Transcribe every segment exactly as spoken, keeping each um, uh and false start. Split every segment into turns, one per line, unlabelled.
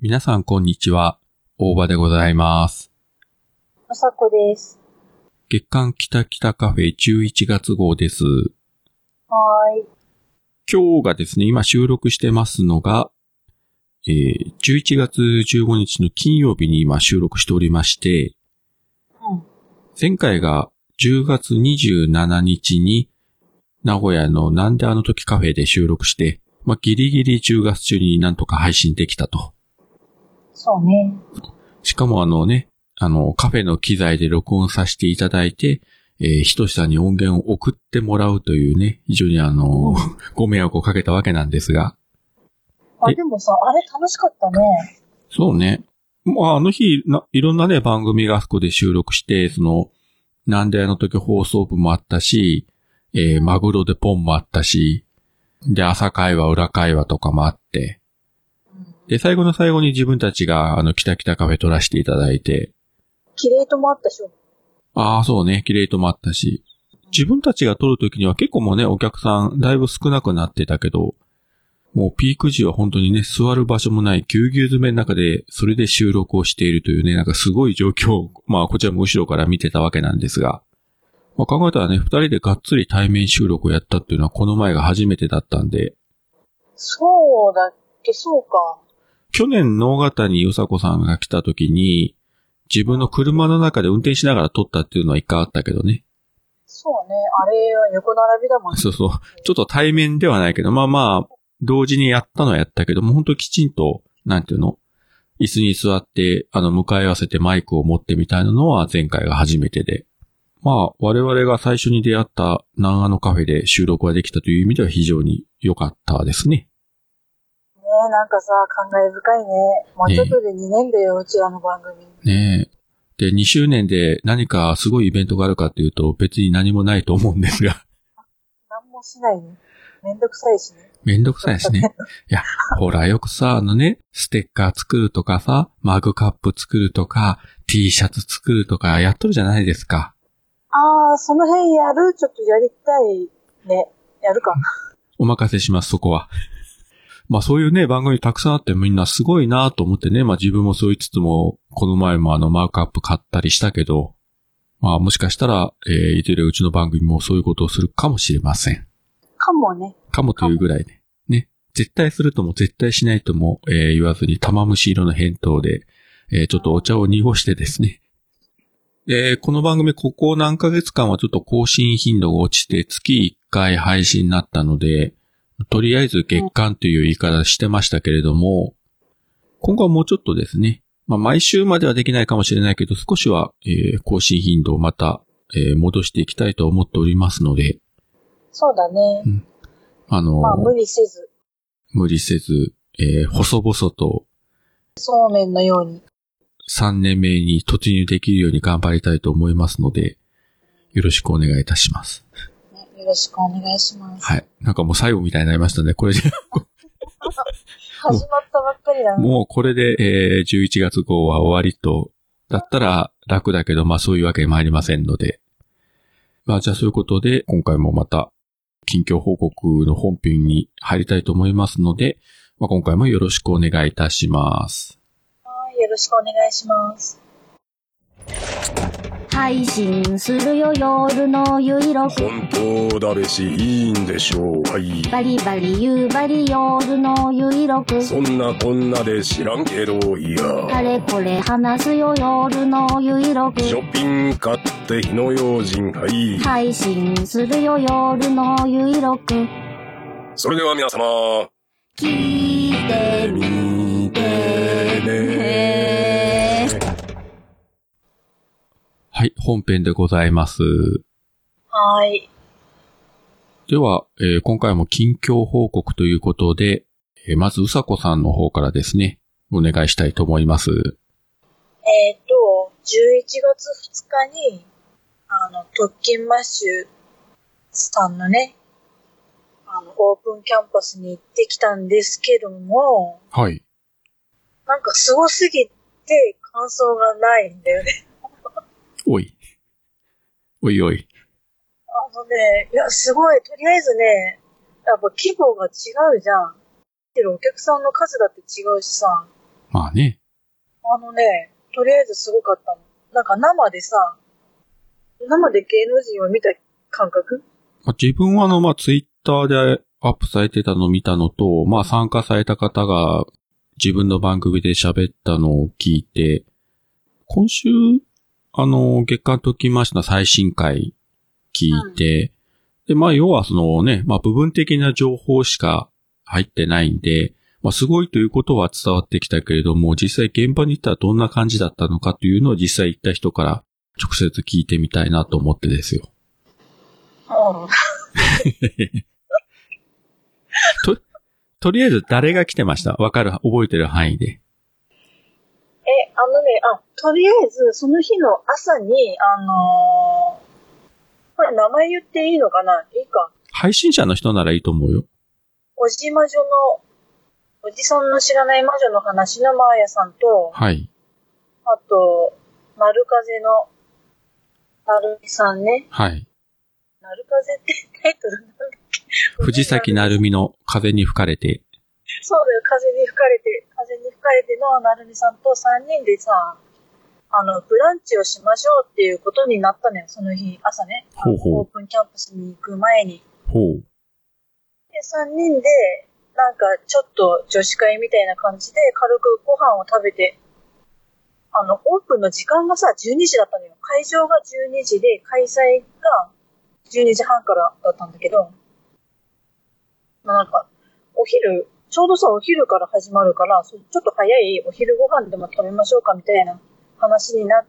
皆さんこんにちは。大場でございます。
まさこです。
月刊キタキタカフェじゅういちがつ号です。
はーい。
今日がですね、今収録してますのが、えー、じゅういちがつじゅうごにちの金曜日に今収録しておりまして、
うん、
前回がじゅうがつにじゅうしちにちに名古屋のなんであの時カフェで収録して、まあ、ギリギリじゅうがつ中になんとか配信できたと。
そうね。
しかもあのね、あのカフェの機材で録音させていただいて、えー、ひとしさんに音源を送ってもらうというね、非常にあの、うん、ご迷惑をかけたわけなんですが。
あ、でもさ、あれ楽しかったね。
そうね。まあ、あの日な、いろんなね、番組があそこで収録して、その、なんであの時放送部もあったし、えー、マグロでポンもあったし、で、朝会話、裏会話とかもあって、で、最後の最後に自分たちが、あの、キタキタカフェ撮らせていただいて。
キレートもあったでしょ。
ああ、そうね。キレートもあったし。自分たちが撮るときには結構もうね、お客さんだいぶ少なくなってたけど、もうピーク時は本当にね、座る場所もないぎゅうぎゅう詰めの中で、それで収録をしているというね、なんかすごい状況を、まあこちらも後ろから見てたわけなんですが、まあ考えたらね、二人でがっつり対面収録をやったっていうのはこの前が初めてだったんで。
そうだっけ、そうか。
去年、能形によさこさんが来た時に、自分の車の中で運転しながら撮ったっていうのは一回あったけどね。
そうね。あれは横並びだもんね。
そうそう。ちょっと対面ではないけど、まあまあ、同時にやったのはやったけども、本当きちんと、なんていうの、椅子に座って、あの、向かい合わせてマイクを持ってみたいなのは前回が初めてで。まあ、我々が最初に出会った南アのカフェで収録ができたという意味では非常に良かったですね。
ねえ、なんかさ、感慨深いね。もうちょっとでにねんだよ、ね、うちらの番組。
ねえ。で、にしゅうねんで何かすごいイベントがあるかっていうと、別に何もないと思うんですが。
何もしないね。めんどくさいしね。
めんどくさいしね。いや、ほら、よくさ、あのね、ステッカー作るとかさ、マグカップ作るとか、T シャツ作るとかやっとるじゃないですか。
ああ、その辺やる？ちょっとやりたいね。やるか。
お任せします、そこは。まあそういうね、番組たくさんあってみんなすごいなと思ってね、まあ自分もそう言いつつも、この前もあのマークアップ買ったりしたけど、まあもしかしたら、えー、いずれうちの番組もそういうことをするかもしれません。
かもね。
かもというぐらいね。ね。絶対するとも絶対しないとも、えー、言わずに玉虫色の返答で、えー、ちょっとお茶を濁してですね。えー、この番組ここ何ヶ月間はちょっと更新頻度が落ちて月いっかい配信になったので、とりあえず月間という言い方してましたけれども、今後はもうちょっとですね、まあ毎週まではできないかもしれないけど、少しは、えー、更新頻度をまた、えー、戻していきたいと思っておりますので。
そうだね。
うん、あのー、
まあ無理せず。
無理せず、えー、細々と、
そうめんのように。
さんねんめに突入できるように頑張りたいと思いますので、よろしくお願いいたします。
よろしくお願いします。
はい。なんかもう最後みたいになりましたね。これで
始まったばっかりだね。
もうこれで、えー、じゅういちがつ号は終わりと、だったら楽だけど、まあそういうわけに参りませんので。まあじゃあそういうことで、今回もまた、近況報告の本編に入りたいと思いますので、まあ、今回もよろしくお願いいたします。
はい、よろしくお願いします。
配信するよ夜のゆいろく
本当だべしいいんでしょうはい
バリバリ夕張夜のゆいろく
そんなこんなで知らんけどいや
あれこれ話すよ夜のゆいろく
ショッピング買って火の用心はい
配信するよ夜のゆいろく
それでは皆様
聞いてみてね
はい、本編でございます。
はい。
では、えー、今回も近況報告ということで、えー、まずうさこさんの方からですね、お願いしたいと思います。
えっと、じゅういちがつふつかに、あの、特勤マッシュさんのね、あの、オープンキャンパスに行ってきたんですけども、
はい。
なんかすごすぎて感想がないんだよね。
おい。おいおい。
あのね、いや、すごい、とりあえずね、やっぱ規模が違うじゃん。けどお客さんの数だって違うしさ。
うまあね。
あのね、とりあえずすごかったの。なんか生でさ、生で芸能人を見た感覚？
自分はあの、まあ、ツイッターでアップされてたのを見たのと、まあ、参加された方が自分の番組で喋ったのを聞いて、今週、あの、月刊ときました最新回聞いて、うん、で、まあ、要はそのね、まあ、部分的な情報しか入ってないんで、まあ、すごいということは伝わってきたけれども、実際現場に行ったらどんな感じだったのかというのを実際行った人から直接聞いてみたいなと思ってですよ。
うん
と、とりあえず誰が来てました？わかる、覚えてる範囲で。
え、あのね、あ、とりあえずその日の朝に、あのー、これ名前言っていいのかな？いいか。
配信者の人ならいいと思うよ。
おじ魔女の、おじさんの知らない魔女の話のマーヤさんと、
はい。
あと、丸風の、なるみさんね。
はい。
なる風ってタイトルなんだっけ？
藤崎なるみの風に吹かれて。
そうだよ、風に吹かれて、風に吹かれてのなるみさんとさんにんでさ、あの、ブランチをしましょうっていうことになったのよ、その日、朝ね。
ほうほう。
オープンキャンパスに行く前に。
ほう。
で、さんにんで、なんかちょっと女子会みたいな感じで軽くご飯を食べて、あの、オープンの時間がさ、じゅうにじだったのよ。会場がじゅうにじで、開催がじゅうにじはんからだったんだけど、なんか、お昼、ちょうどさ、お昼から始まるから、ちょっと早いお昼ご飯でも食べましょうかみたいな話になって、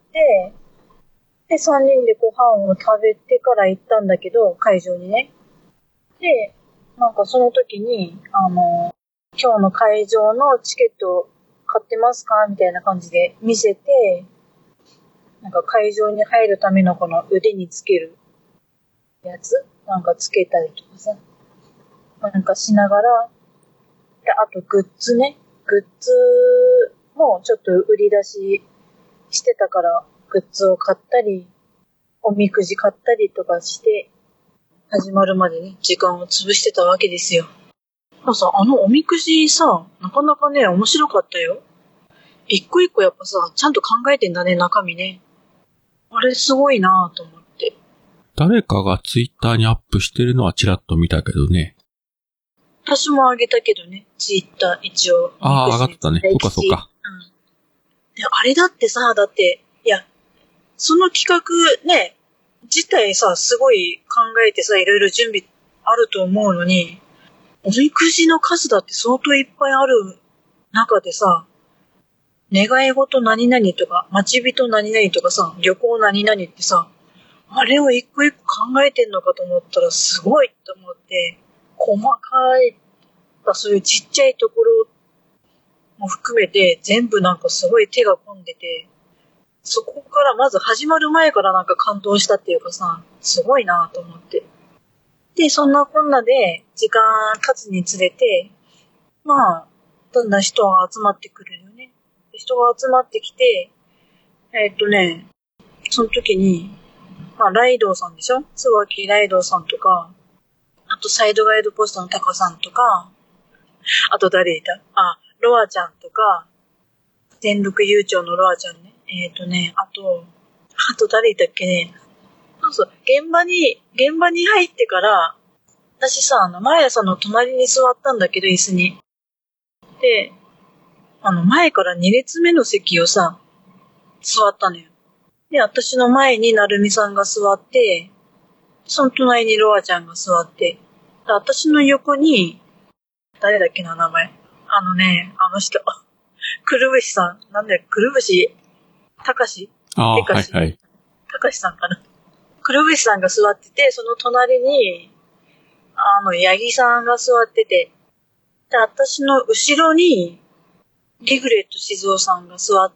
で、さんにんでご飯を食べてから行ったんだけど、会場にね。で、なんかその時に、あの、今日の会場のチケット買ってますかみたいな感じで見せて、なんか会場に入るためのこの腕につけるやつなんかつけたりとかさ、なんかしながら、で、あとグッズね、グッズもちょっと売り出ししてたから、グッズを買ったり、おみくじ買ったりとかして、始まるまでね、時間を潰してたわけですよ。でもさ、あのおみくじさ、なかなかね、面白かったよ。一個一個やっぱさ、ちゃんと考えてんだね、中身ね。あれすごいなぁと思って。
誰かがツイッターにアップしてるのはちらっと見たけどね。
私もあげたけどね、ツイッター一応。
ああ、上がってたね。そうかそうか。
うん。で、あれだってさ、だって、いや、その企画ね、自体さ、すごい考えてさ、いろいろ準備あると思うのに、おみくじの数だって相当いっぱいある中でさ、願い事何々とか、待ち人何々とかさ、旅行何々ってさ、あれを一個一個考えてんのかと思ったらすごいと思って、細かい、そういうちっちゃいところも含めて全部なんかすごい手が込んでて、そこからまず始まる前からなんか感動したっていうかさ、すごいなと思って。で、そんなこんなで時間経つにつれて、まあ、だんだん人が集まってくるよね。人が集まってきて、えー、っとね、その時に、まあ、ライドウさんでしょ？椿ライドウさんとか、あとサイドガイドポストのタカさんとか、あと誰いた？あ、ロアちゃんとか、全力悠長のロアちゃんね。えっとね、あと、あと誰いたっけね。そうそう、現場に、現場に入ってから、私さ、あの、マーヤさんの隣に座ったんだけど、椅子に。で、あの、前からに列目の席をさ、座ったのよ。で、私の前になるみさんが座って、その隣にロアちゃんが座って、で私の横に、誰だっけな、名前。あのね、あの人。くるぶしさん。なんだよ、くるぶし、たかし
ああ、はいはい。
たかしさんかな。くるぶしさんが座ってて、その隣に、あの、ヤギさんが座ってて、で、私の後ろに、リグレット静雄さんが座って、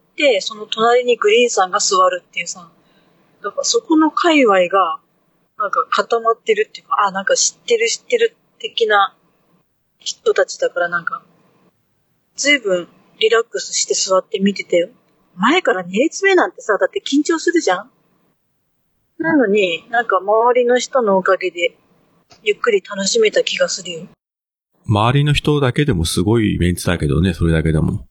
その隣にグリーンさんが座るっていうさ、だからそこの界隈が、なんか固まってるっていうか、あ、なんか知ってる知ってる的な人たちだからなんか、ずいぶんリラックスして座って見てたよ。前からに列目なんてさ、だって緊張するじゃん？なのに、なんか周りの人のおかげで、ゆっくり楽しめた気がするよ。
周りの人だけでもすごいイベントだけどね、それだけでも。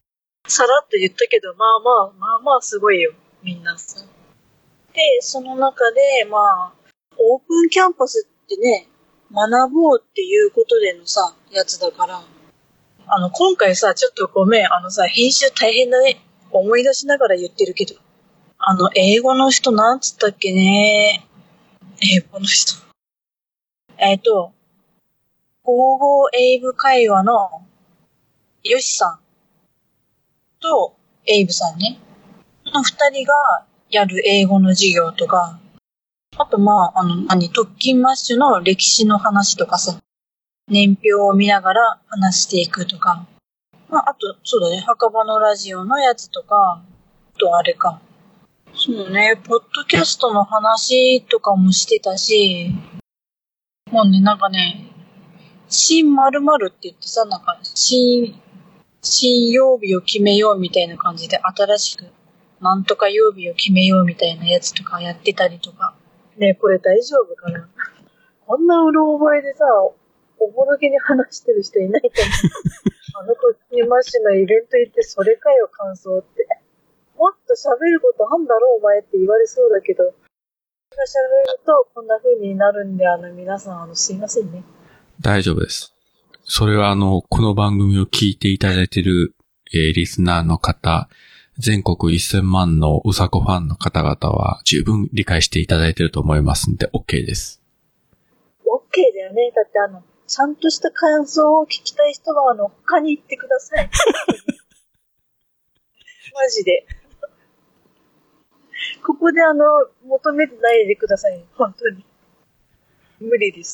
さらっと言ったけど、まあまあ、まあまあすごいよ、みんなさ。で、その中で、まあ、オープンキャンパスってね、学ぼうっていうことでのさ、やつだから、あの、今回さ、ちょっとごめん、あのさ、編集大変だね。思い出しながら言ってるけど。あの、英語の人なんつったっけね。英語の人。えっと、ゴーゴー英語会話のヨシさんとエイブさんね。の二人がやる英語の授業とか、あとまあ、あの、何、特勤マッシュの歴史の話とかさ、年表を見ながら話していくとか、まあ、あと、そうだね、墓場のラジオのやつとか、あとあれか。そうね、ポッドキャストの話とかもしてたし、もうね、なんかね、新〇〇って言ってさ、なんか、新、新曜日を決めようみたいな感じで、新しく、なんとか曜日を決めようみたいなやつとかやってたりとか。ねえ、これ大丈夫かな？こんなうろ覚えでさ、おぼろげに話してる人いないと思う。あの時マッシュのイベント行ってそれかよ、感想って。もっと喋ることあんだろ、お前って言われそうだけど、喋るとこんな風になるんで、あの皆さん、あの、すいませんね。
大丈夫です。それはあの、この番組を聞いていただいている、えー、リスナーの方、全国せんまんのうさこファンの方々は十分理解していただいていると思いますんで、OK です。
OK だよね。だってあの、ちゃんとした感想を聞きたい人は、あの、他に行ってください。マジで。ここであの、求めてないでください。本当に。無理です。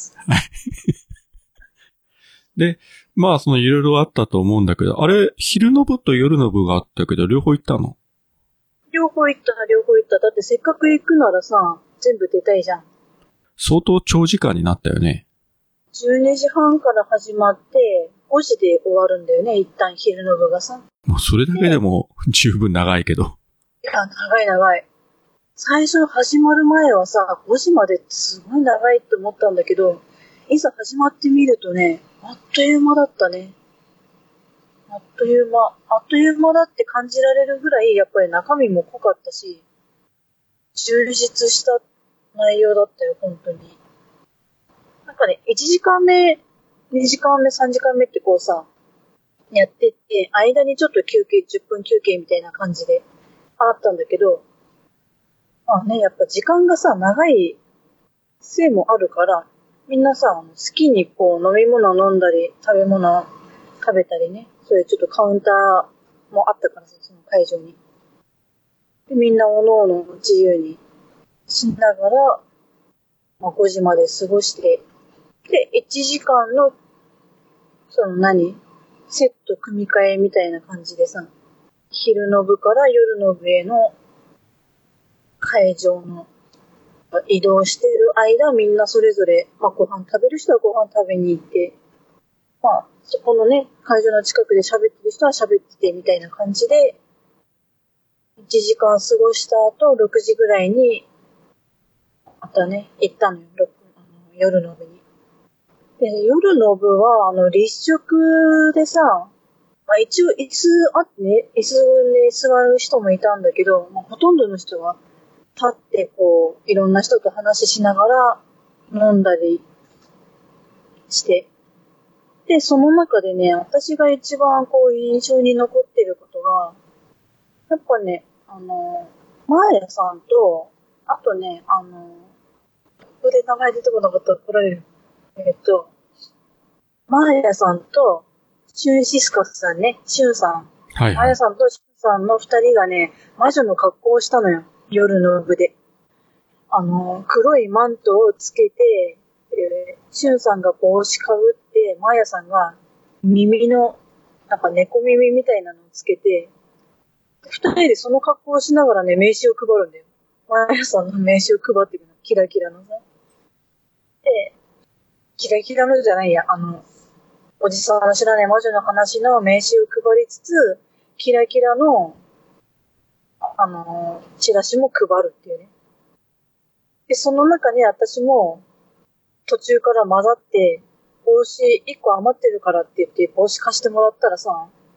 で、まあそのいろいろあったと思うんだけど、あれ、昼の部と夜の部があったけど、両方行ったの？
両方行った、両方行った。だってせっかく行くならさ、全部出たいじゃん。
相当長時間になったよね。
じゅうにじはんから始まって、ごじで終わるんだよね、一旦昼の部がさ。
もうそれだけでも十分長いけど。
いや、長い長い。最初始まる前はさ、ごじまでってすごい長いって思ったんだけど、いざ始まってみるとね、あっという間だったね。あっという間。あっという間だって感じられるぐらい、やっぱり中身も濃かったし、充実した内容だったよ、本当に。なんかね、いちじかんめ、にじかんめ、さんじかんめってこうさ、やってって、間にちょっと休憩、じゅっぷん休憩みたいな感じであったんだけど、まあね、やっぱ時間がさ、長いせいもあるから、みんなさ、好きにこう飲み物飲んだり、食べ物食べたりね、そういうちょっとカウンターもあったからさ、その会場に。で、みんなおのおの自由にしながら、まあ、ごじまで過ごして、で、いちじかんの、その何セット組み替えみたいな感じでさ、昼の部から夜の部への会場の移動してる間、みんなそれぞれ、まあ、ご飯食べる人はご飯食べに行って、まあ、そこのね、会場の近くで喋ってる人は喋っててみたいな感じで、いちじかん過ごした後、ろくじぐらいに、またね、行ったのよ、あの夜の部に。で、夜の部は、あの、立食でさ、まあ、一応椅子あってね、椅子に座る人もいたんだけど、まあ、ほとんどの人は、立ってこう、いろんな人と話しながら飲んだりして。で、その中でね、私が一番こう印象に残ってることが、やっぱね、あの、マーヤさんと、あとね、あの、ここで名前出てこなかったら怒られる。えっと、マーヤさんと、シュンシスカスさんね、シュンさん。はいはい、マーヤさんとシュンさんの二人がね、魔女の格好をしたのよ。夜の部で。あの、黒いマントをつけて、えー、シュンさんが帽子かぶって、マーヤさんが耳の、なんか猫耳みたいなのをつけて、二人でその格好をしながらね、名刺を配るんだよ。マーヤさんの名刺を配ってくるの。キラキラのさ。で、キラキラのじゃないや、あの、おじさんの知らない魔女の話の名刺を配りつつ、キラキラのあのー、チラシも配るっていうね。で、その中に私も途中から混ざって、帽子いっこ余ってるからって言って帽子貸してもらったらさ、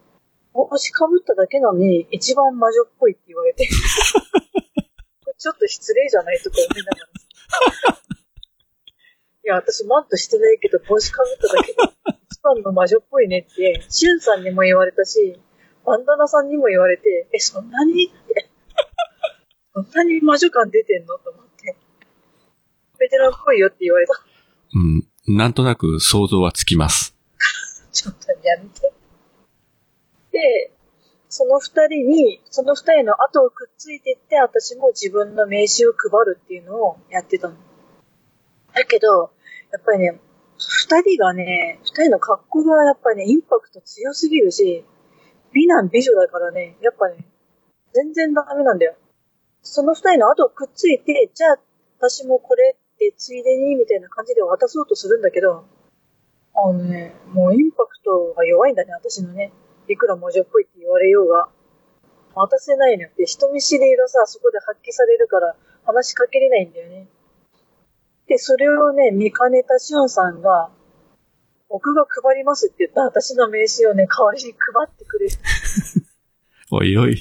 帽子かぶっただけなのに一番魔女っぽいって言われて。ちょっと失礼じゃないとか思いながら。いや、私マントしてないけど帽子かぶっただけで一番の魔女っぽいねって、シュンさんにも言われたし、バンダナさんにも言われて、え、そんなにって。そんなに魔女感出てんのと思って。ベテランっぽいよって言われた。
うん。なんとなく想像はつきます。
ちょっとやめて。で、その二人に、その二人の後をくっついていって、私も自分の名刺を配るっていうのをやってたの。だけど、やっぱりね、二人がね、二人の格好がやっぱりね、インパクト強すぎるし、美男美女だからね、やっぱね、全然ダメなんだよ。その二人の後をくっついて、じゃあ私もこれってついでにみたいな感じで渡そうとするんだけど、あのね、もうインパクトが弱いんだね、私のね。いくら魔女っぽいって言われようが。渡せないのよって、人見知りがさ、そこで発揮されるから話しかけれないんだよね。で、それをね、見かねたしゅんさんが、僕が配りますって言った私の名刺をね、代わりに配ってくれる。
おいおい。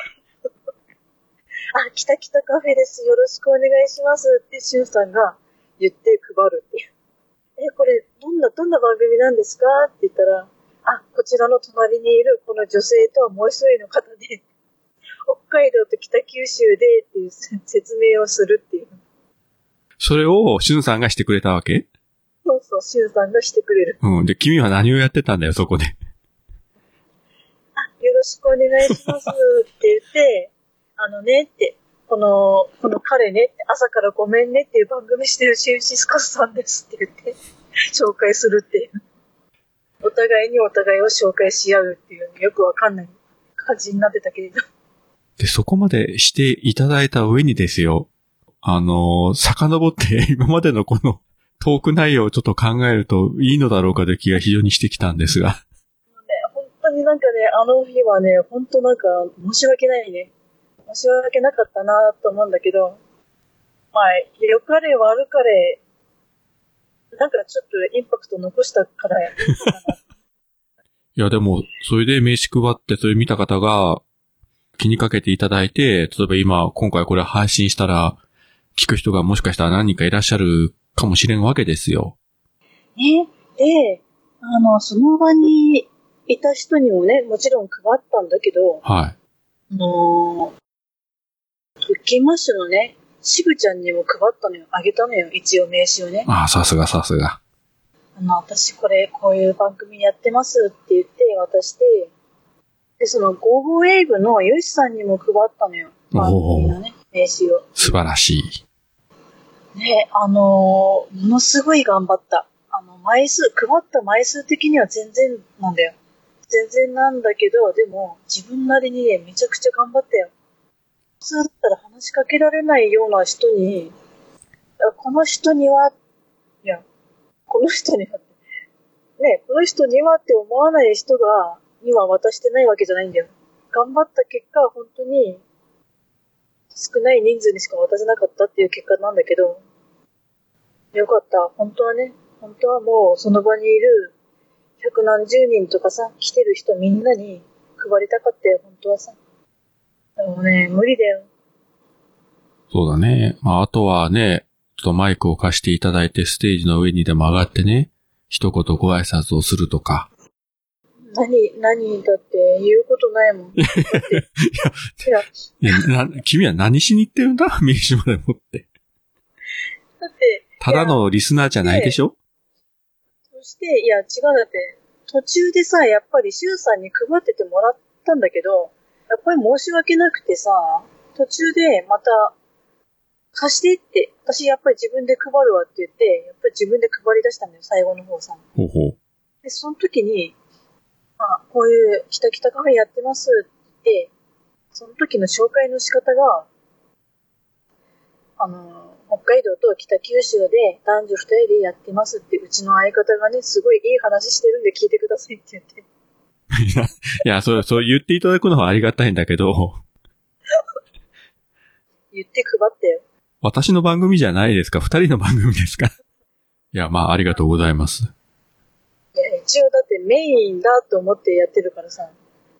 あ、来た来たカフェです。よろしくお願いしますってしゅんさんが言って配るっていう。え、これ、どんな、どんな番組なんですかって言ったら、あ、こちらの隣にいるこの女性とはもう一人の方で、北海道と北九州でっていう説明をするっていう。
それを、しゅんさんがしてくれたわけ？
そうそう、しゅんさんがしてくれる。
うん。で、君は何をやってたんだよ、そこで。あ、
よろしくお願いしますって言って、あのねって、この、この彼ねって、朝からごめんねっていう番組してるシュンシスカスさんですって言って、紹介するっていう。お互いにお互いを紹介し合うっていう、よくわかんない感じになってたけれど。
で、そこまでしていただいた上にですよ、あのー、遡って今までのこのトーク内容をちょっと考えるといいのだろうかという気が非常にしてきたんですが。
ね、本当になんかね、あの日はね、本当なんか申し訳ないね。申し訳なかったなと思うんだけど、まあ、良かれ悪かれ、なんかちょっとインパクト残したからや。い
やでも、それで名刺配って、それ見た方が気にかけていただいて、例えば今、今回これ配信したら、聞く人がもしかしたら何人かいらっしゃるかもしれんわけですよ。
ね、で、あの、その場にいた人にもね、もちろん配ったんだけど、
はい。
あのー、トッキンマッシュのね、しぶちゃんにも配ったのよ、あげたのよ、一応名刺をね。
ああ、さすがさすが。
あの、私これ、こういう番組やってますって言って渡して、で、その、ゴーゴーエイブのヨシさんにも配ったのよ、番組のね、名刺を。
素晴らしい。
ね、あのー、ものすごい頑張った。あの、枚数、配った枚数的には全然なんだよ。全然なんだけど、でも、自分なりにね、めちゃくちゃ頑張ったよ。普通だったら話しかけられないような人に、この人には、いや、この人には、ね、この人にはって思わない人が、には渡してないわけじゃないんだよ。頑張った結果、本当に、少ない人数にしか渡せなかったっていう結果なんだけど、よかった。本当はね、本当はもうその場にいる百何十人とかさ、来てる人みんなに配りたかったよ、本当はさ。でもね、無理だよ。
そうだね。まあ、あとはね、ちょっとマイクを貸していただいてステージの上にでも上がってね、一言ご挨拶をするとか。
何、何だって言うことないもん。いや、
いや、いやな、君は何しに行ってるんだ名刺まで持って。
だって、
ただのリスナーじゃないでしょ？
そして、いや、違うだって、途中でさ、やっぱりシュウさんに配っててもらったんだけど、やっぱり申し訳なくてさ、途中でまた、貸してって、私やっぱり自分で配るわって言って、やっぱり自分で配り出したんだよ、最後の方さ。
ほうほう。
で、その時に、まあ、こういう、キタキタカフェやってますって言って、その時の紹介の仕方が、あの、北海道と北九州で男女二人でやってますって、うちの相方がね、すごいいい話してるんで聞いてくださいって言って。
いや、いや、そう、そう言っていただくのはありがたいんだけど。
言って配ったよ。
私の番組じゃないですか？二人の番組ですか？いや、まあ、ありがとうございます。
いや、一応だってメインだと思ってやってるからさ、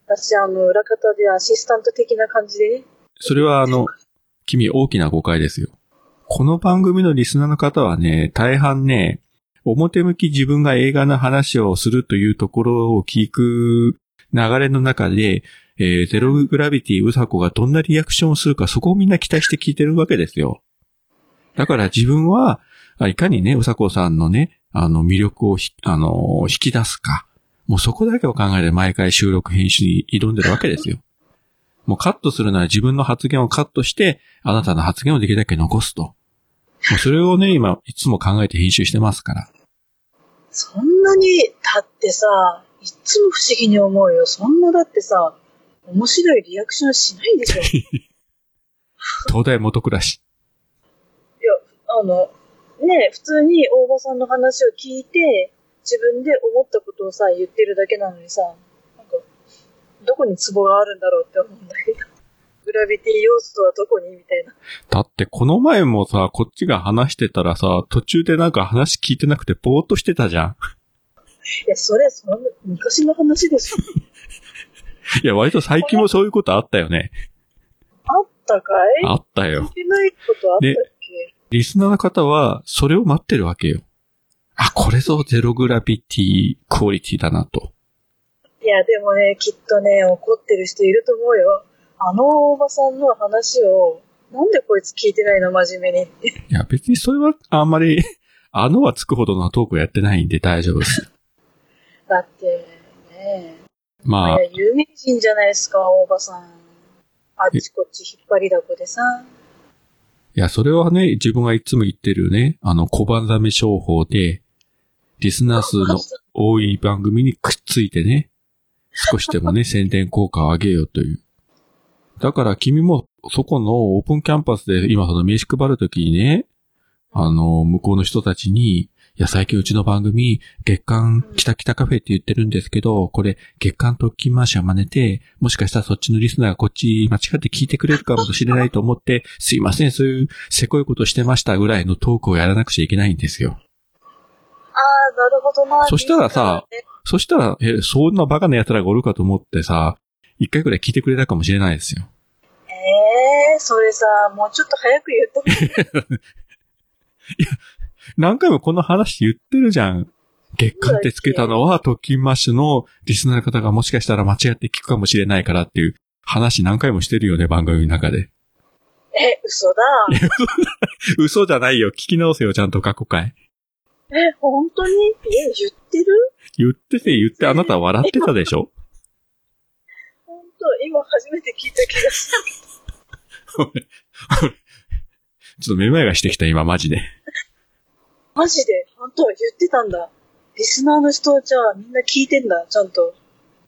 私、あの、裏方でアシスタント的な感じでね。
それはあの、君大きな誤解ですよ。この番組のリスナーの方はね、大半ね、表向き自分が映画の話をするというところを聞く流れの中で、えー、ゼログラビティうさこがどんなリアクションをするか、そこをみんな期待して聞いてるわけですよ。だから自分は、いかにね、うさこさんのね、あの魅力をひ、あの、引き出すか。もうそこだけを考えて毎回収録編集に挑んでるわけですよ。もうカットするなら自分の発言をカットして、あなたの発言をできるだけ残すと。もうそれをね、今、いつも考えて編集してますから。
そんなに、だってさ、いつも不思議に思うよ。そんなだってさ、面白いリアクションしないでしょ。
東大元暮らし。
いや、あの、ね、普通に大場さんの話を聞いて、自分で思ったことをさ、言ってるだけなのにさ、なんか、どこにツボがあるんだろうって思うんだけど。グラビティ要素はどこにみたいな。
だってこの前もさ、こっちが話してたらさ、途中でなんか話聞いてなくてぼーっとしてたじゃん。
いや、それ、その昔の話でしょ。
いや、割と最近もそういうことあったよね。
あったかい？
あったよ。
聞いてないことあったっけ？
リスナーの方は、それを待ってるわけよ。あ、これぞゼログラビティクオリティだなと。
いや、でもね、きっとね、怒ってる人いると思うよ。あのおばさんの話を、なんでこいつ聞いてないの真面目にって。
いや、別にそれはあんまり、あのはつくほどのトークをやってないんで大丈夫です。
だってね、
まあ、
いや有名人じゃないですか、大場さん。あっちこっち引っ張りだこでさ。
いや、それはね、自分がいつも言ってるね、あの、小判ザメ商法で、リスナー数の多い番組にくっついてね、少しでもね、宣伝効果を上げようという。だから君も、そこのオープンキャンパスで今その名刺配るときにね、あの、向こうの人たちに、いや、最近うちの番組、月刊キタキタカフェって言ってるんですけど、これ、月刊特勤マーシャ真似て、もしかしたらそっちのリスナーがこっち間違って聞いてくれるかもしれないと思って、すいません、そういうせこいことしてましたぐらいのトークをやらなくちゃいけないんですよ。
ああ、なるほどな。
そしたらさ、そしたら、え、そんなバカな奴らがおるかと思ってさ、一回くらい聞いてくれたかもしれないですよ。
ええー、それさ、もうちょっと早く言ってほしい。
いや、何回もこの話言ってるじゃん。月刊ってつけたのは、特勤マッシュのリスナーの方がもしかしたら間違って聞くかもしれないからっていう話何回もしてるよね、番組の中で。
え、嘘だ。
嘘じゃないよ。聞き直せよ、ちゃんと過去回。
え、本当に？え、言ってる？
言ってて言ってあなた笑ってたでしょ？
本当、今初めて聞いた気がする。
ちょっとめまいがしてきた、今、マジで。
マジで本当言ってたんだ。リスナーの人じゃあみんな聞いてんだ、ちゃんと。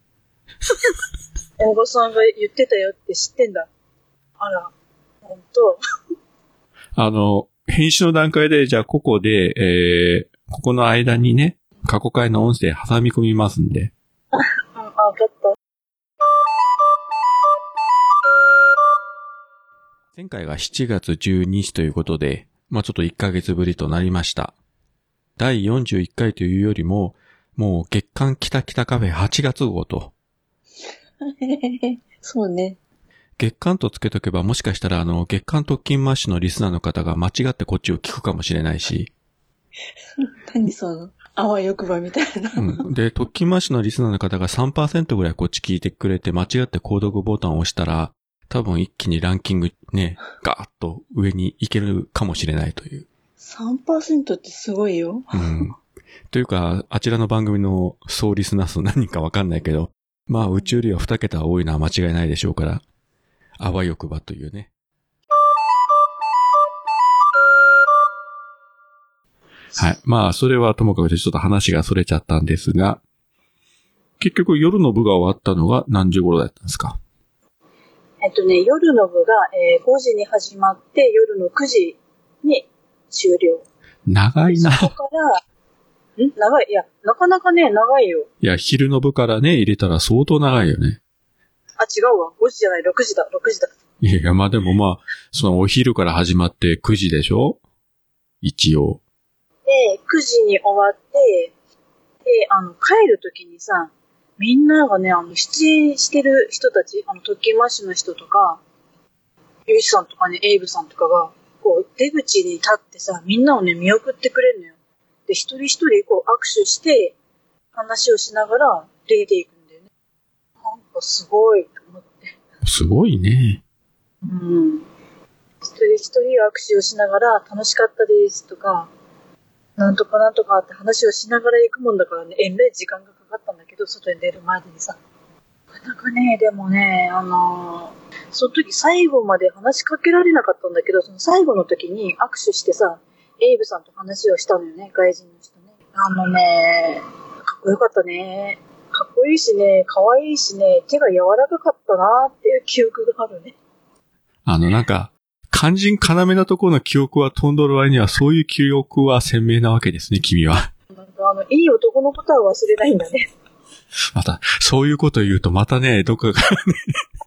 おばさんが言ってたよって知ってんだ。あら、本当。あ
の、編集の段階で、じゃあここで、えー、ここの間にね、過去回の音声挟み込みますんで。
あ、わかった。
前回がしちがつじゅうににちということで、まあちょっといっかげつぶりとなりました。だいよんじゅういっかいというよりも、もう月刊キタキタカフェはちがつ号と。
そうね。
月刊とつけとけばもしかしたらあの月刊特勤マッシュのリスナーの方が間違ってこっちを聞くかもしれないし。
何その、あわよくばみたいな。
うん。で、特勤マッシュのリスナーの方が さんパーセント ぐらいこっち聞いてくれて間違って購読ボタンを押したら、多分一気にランキングね、ガーッと上に行けるかもしれないという。
さんパーセント ってすごいよ。
うん。というか、あちらの番組の総リスナー数何人かわかんないけど、まあ宇宙よりはに桁多いのは間違いないでしょうから、あわよくばというね。はい。まあ、それはともかくちょっと話が逸れちゃったんですが、結局夜の部が終わったのが何時頃だったんですか？
えっとね、夜の部が、えー、ごじに始まって夜のくじに終了。
長いな。
そこから、ん長いいや、なかなかね、長いよ。
いや、昼の部からね、入れたら相当長いよね。
あ、違うわ。ごじじゃない、ろくじだ、ろくじだ。
いやいや、まあでもまあ、そのお昼から始まってくじでしょ？一応。
で、くじに終わって、で、あの、帰るときにさ、 みんながね、あの、出演してる人たち、あの、トッキンマッシュの人とか、ユーシさんとかね、エイブさんとかが、こう、出口に立ってさ、みんなをね、見送ってくれるのよ。で、一人一人、こう、握手して、話をしながら、出ていくんだよね。なんかすごい、と思って。
すごいね。
うん。一人一人握手をしながら、楽しかったですとか、なんとかなんとかって話をしながら行くもんだからね、えらい時間がかかったんだけど、外に出るまでにさ。なかなかね、でもね、あのー、その時最後まで話しかけられなかったんだけど、その最後の時に握手してさ、エイブさんと話をしたのよね、外人の人ね。あのね、かっこよかったね。かっこいいしね、かわいいしね、手が柔らかかったなっていう記憶があるね。
あのなんか、肝心要なところの記憶は飛んどる割には、そういう記憶は鮮明なわけですね、君は。
なんかあの、いい男のことは忘れないんだね。
また、そういうこと言うとまたね、どっかからね、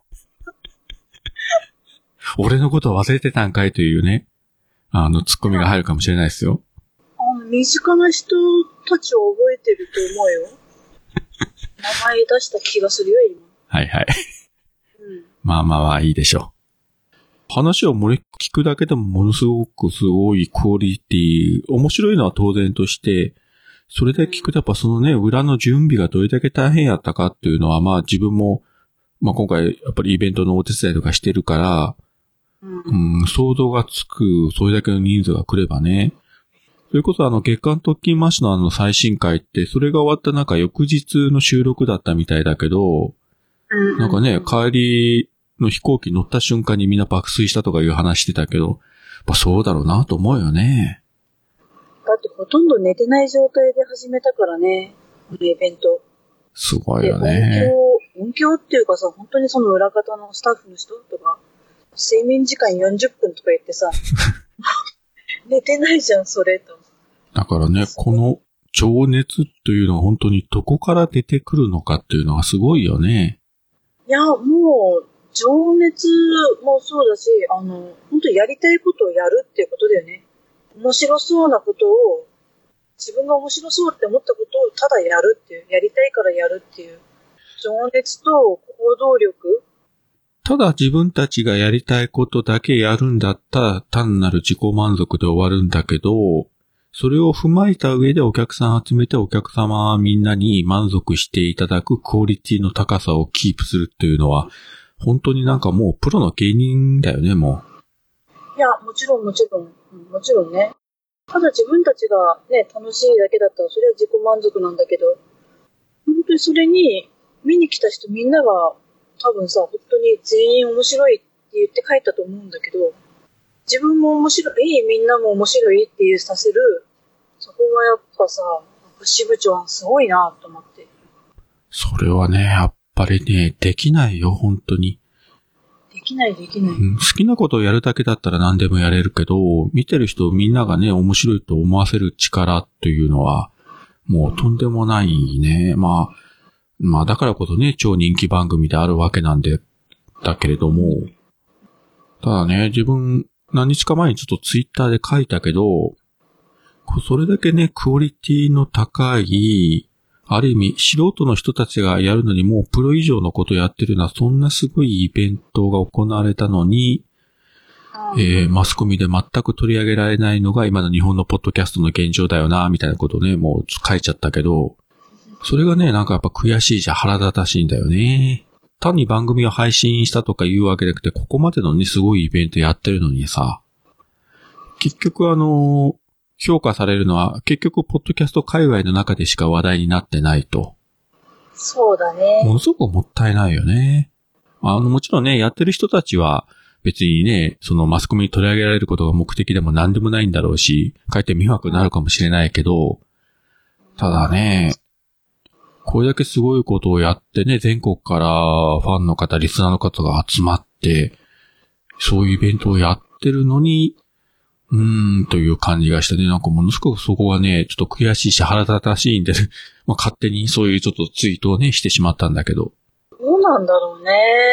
俺のこと忘れてたんかいというね、あの、ツッコミが入るかもしれないですよ。
あの、身近な人たちを覚えてると思うよ。名前出した気がするよ、今。
はいはい。
うん。
まあまあまあいいでしょう。話を聞くだけでもものすごくすごいクオリティ、面白いのは当然として、それで聞くとやっぱそのね、裏の準備がどれだけ大変やったかっていうのは、まあ自分も、まあ今回やっぱりイベントのお手伝いとかしてるから、うん、うん、想像がつく、それだけの人数が来ればね。それこそあの月刊特勤マッシュのあの最新回って、それが終わったなんか翌日の収録だったみたいだけど、なんかね、帰りの飛行機乗った瞬間にみんな爆睡したとかいう話してたけど、やっぱそうだろうなと思うよね。
だってほとんど寝てない状態で始めたからね、このイベント。
すごいよね。
音響、音響っていうかさ、本当にその裏方のスタッフの人とか、睡眠時間よんじゅっぷんとか言ってさ、寝てないじゃん、それと。
だからね、この情熱というのは本当にどこから出てくるのかっていうのがすごいよね。
いや、もう、情熱もそうだし、あの、本当にやりたいことをやるっていうことだよね。面白そうなことを、自分が面白そうって思ったことをただやるっていう、やりたいからやるっていう、情熱と行動力。
ただ自分たちがやりたいことだけやるんだったら単なる自己満足で終わるんだけど、それを踏まえた上でお客さん集めてお客様みんなに満足していただくクオリティの高さをキープするっていうのは、本当になんかもうプロの芸人だよね、も
う。いや、もちろんもちろん、もちろんね。ただ自分たちがね、楽しいだけだったらそれは自己満足なんだけど、本当にそれに見に来た人みんなが多分さ、本当に全員面白いって言って帰ったと思うんだけど、自分も面白い、みんなも面白いっていうさせる、そこがやっぱさ、支部長はすごいなと思って。
それはね、やっぱりね、できないよ、本当に。
できないできない、
うん。好きなことをやるだけだったら何でもやれるけど、見てる人みんながね、面白いと思わせる力というのは、もうとんでもないね。まあ、まあだからこそね、超人気番組であるわけなんで、だけれども、ただね、自分、何日か前にちょっとツイッターで書いたけど、それだけね、クオリティの高い、ある意味、素人の人たちがやるのにもうプロ以上のことをやってるのは、そんなすごいイベントが行われたのに、えー、マスコミで全く取り上げられないのが今の日本のポッドキャストの現状だよな、みたいなことをね、もう書いちゃったけど、それがね、なんかやっぱ悔しいし腹立たしいんだよね。単に番組を配信したとか言うわけじゃなくて、ここまでのね、すごいイベントやってるのにさ、結局あの、評価されるのは、結局ポッドキャスト界隈の中でしか話題になってないと。
そうだね。
ものすごくもったいないよね。あの、もちろんね、やってる人たちは、別にね、そのマスコミに取り上げられることが目的でも何でもないんだろうし、かえって迷惑になるかもしれないけど、ただね、これだけすごいことをやってね、全国からファンの方、リスナーの方が集まって、そういうイベントをやってるのに、うーん、という感じがしてね、なんかものすごくそこがね、ちょっと悔しいし腹立たしいんで、まあ勝手にそういうちょっとツイートをね、してしまったんだけど。
どうなんだろうね。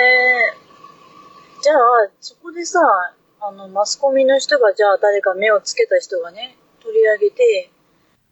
じゃあ、そこでさ、あの、マスコミの人が、じゃあ誰か目をつけた人がね、取り上げて、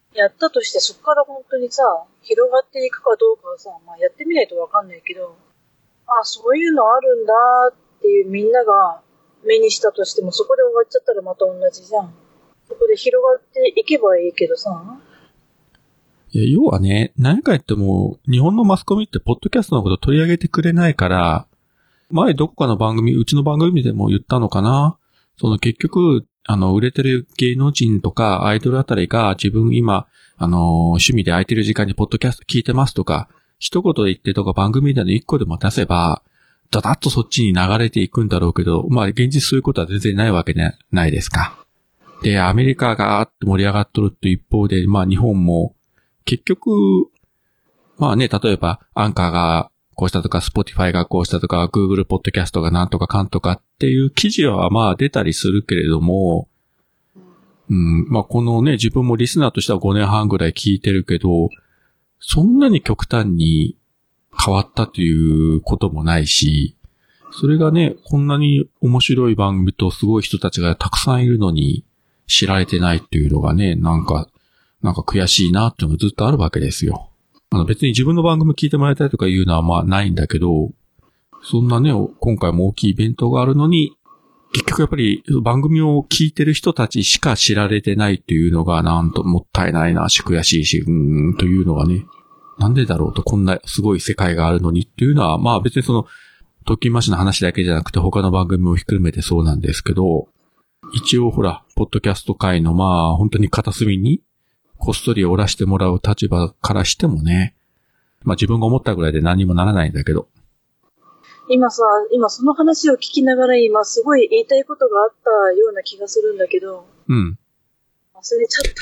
やったとしてそこから本当にさ、広がっていくかどうかはさ、まあやってみないとわかんないけど、あ、そういうのあるんだっていうみんなが目にしたとしても、そこで終わっちゃったらまた同じじゃん。そこで広がっていけばいいけどさ。
いや、要はね、何回言っても、日本のマスコミってポッドキャストのこと取り上げてくれないから、前どこかの番組、うちの番組でも言ったのかな。その結局、あの、売れてる芸能人とかアイドルあたりが自分今、あの、趣味で空いてる時間にポッドキャスト聞いてますとか、一言で言ってとか番組での一個でも出せば、だだっとそっちに流れていくんだろうけど、まあ現実そういうことは全然ないわけじゃないですか。で、アメリカがーって盛り上がっとるって一方で、まあ日本も、結局、まあね、例えばアンカーがこうしたとか、スポティファイがこうしたとか、Google ポッドキャストがなんとかかんとかっていう記事はまあ出たりするけれども、うん、まあこのね、自分もリスナーとしてはごねんはんぐらい聞いてるけど、そんなに極端に変わったということもないし、それがね、こんなに面白い番組とすごい人たちがたくさんいるのに知られてないっていうのがね、なんか、なんか悔しいなっていうのがずっとあるわけですよ。あの別に自分の番組聞いてもらいたいとかいうのはまあないんだけど、そんなね、今回も大きいイベントがあるのに、結局やっぱり番組を聞いてる人たちしか知られてないっていうのがなんともったいないなし、悔しいし、うーんというのがね、なんでだろうとこんなすごい世界があるのにっていうのは、まあ別にその、トキンマッシュの話だけじゃなくて他の番組もひっくるめてそうなんですけど、一応ほら、ポッドキャスト界のまあ本当に片隅にこっそりおらしてもらう立場からしてもね、まあ自分が思ったぐらいで何もならないんだけど。
今さ、今その話を聞きながら今すごい言いたいことがあったような気がするんだけど。
うん。
忘れちゃった。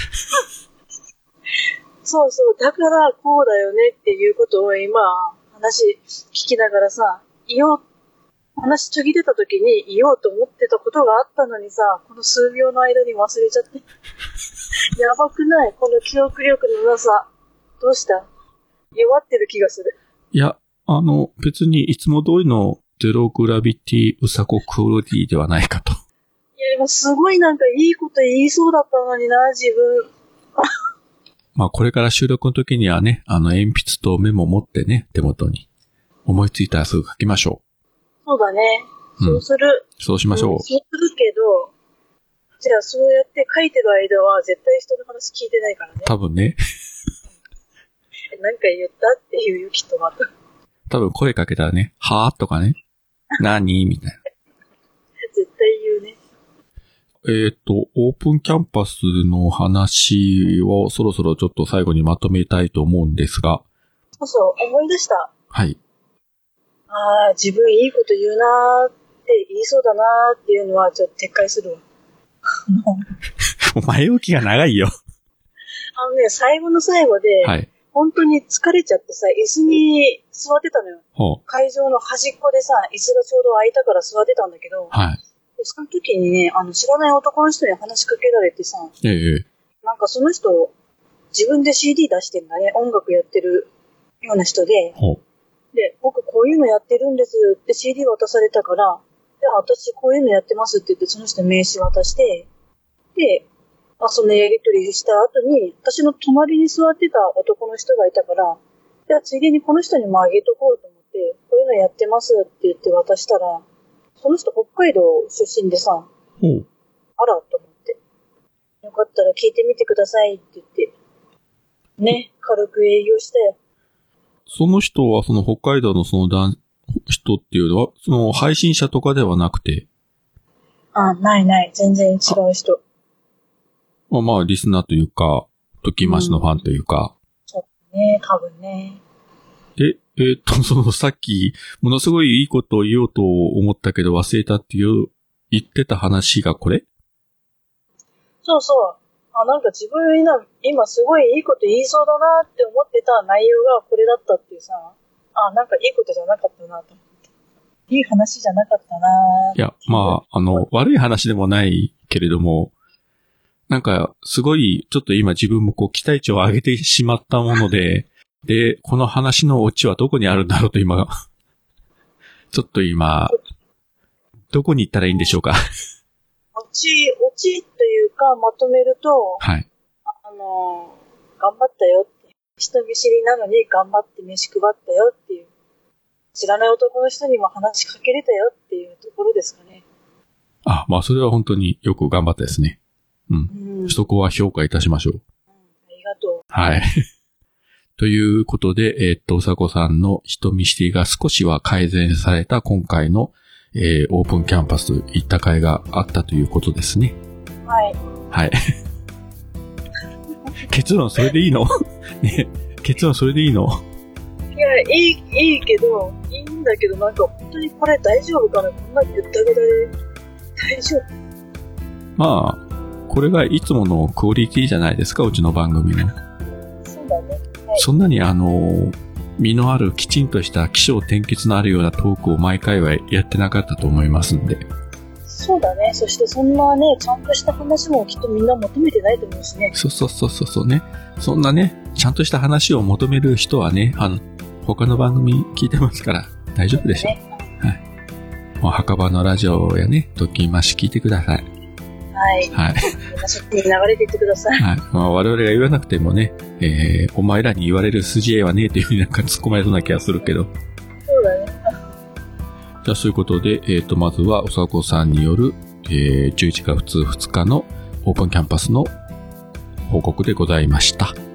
そうそう、だからこうだよねっていうことを今話聞きながらさ、言おう、話途切れた時に言おうと思ってたことがあったのにさ、この数秒の間に忘れちゃって。やばくない？この記憶力のなさ。どうした？弱ってる気がする。
いや、あの、別にいつも通りのゼログラビティウサコクオリティではないかと。
いや、今すごいなんかいいこと言いそうだったのにな、自分。
まあこれから収録の時にはね、あの鉛筆とメモ持ってね、手元に。思いついたらすぐ書きましょ
う。そうだね。そうする。うん、
そうしましょう、
うん。そうするけど、じゃあそうやって書いてる間は絶対人の話聞いてないからね。
多分ね。
なんか言ったっていうよ、きっとまた。
多分声かけたらね、はぁとかね、何みたいな。
絶対言うね。
えっと、オープンキャンパスの話をそろそろちょっと最後にまとめたいと思うんですが。
そうそう、思い出した。
はい。
ああ、自分いいこと言うなーって言いそうだなーっていうのはちょっと撤回するわ。
お前置きが長いよ。
あのね、最後の最後で、はい、本当に疲れちゃってさ、椅子に座ってたのよ。会場の端っこでさ、椅子がちょうど空いたから座ってたんだけど、
はい、
でその時にね、あの知らない男の人に話しかけられてさ、
ええ、
なんかその人、自分で シーディー 出してんだね、音楽やってるような人で、で、僕こういうのやってるんですって シーディー 渡されたから、で、私こういうのやってますって言ってその人名刺渡して、で、まあ、そのやりとりした後に、私の隣に座ってた男の人がいたから、じゃあついでにこの人にもあげとこうと思って、こういうのやってますって言って渡したら、その人北海道出身でさ、
うん、
あらと思って、よかったら聞いてみてくださいって言って、ね、軽く営業したよ。そ
の人はその北海道のその男人っていうのは、その配信者とかではなくて、
あ、ないない、全然違う人。
まあまあ、リスナーというか、トキマシのファンというか。
うん、そうね、多分ね。
で、えー、っと、そのさっき、ものすごいいいことを言おうと思ったけど忘れたっていう、言ってた話がこれ？
そうそう。あ、なんか自分今、今すごいいいこと言いそうだなって思ってた内容がこれだったっていうさ、あ、なんかいいことじゃなかったなと思って。いい話じゃなかったな。
いや、まあ、あの、悪い話でもないけれども、なんか、すごい、ちょっと今自分もこう期待値を上げてしまったもので、で、この話のオチはどこにあるんだろうと今、ちょっと今、どこに行ったらいいんでしょうか。
オチ、オチというかまとめると、
はい。
あの、 頑張ったよって。人見知りなのに頑張って飯配ったよっていう。知らない男の人にも話しかけれたよっていうところですかね。
あ、まあそれは本当によく頑張ったですね。うん。うん、そこは評価いたしましょう。うん、
ありがとう。
はい。ということで、えー、っと、うさこさんの人見知りが少しは改善された今回の、えー、オープンキャンパス行った会があったということですね。
はい。
はい。結論それでいいのね、結論それでいいの
いや、いい、いいけど、いいんだけど、なんか本当にこれ大丈夫かな、こんなに言ったぐらい大丈夫。
まあ、これがいつものクオリティじゃないですか、うちの番組の。
そうだね。はい、
そんなにあの、身のあるきちんとした起承転結のあるようなトークを毎回はやってなかったと思いますんで。
そうだね。そしてそんなね、ちゃんとした話もきっとみんな求めてないと思うしね。
そうそうそうそうね。そんなね、ちゃんとした話を求める人はね、あの、他の番組聞いてますから大丈夫でしょう。ね、はい。もう墓場のラジオやね、ドッキンマッシュ聞いてください。
はい。
はい。
みんなそっちに流れていってください。
はい。まあ、我々が言わなくてもね、えー、お前らに言われる筋合いはねえっていうふうになんか突っ込まれそうな気がするけど。
そうだね。
じゃあそういうことで、えっと、まずはおさこさんによる、えー、じゅういちがつふつかのオープンキャンパスの報告でございました。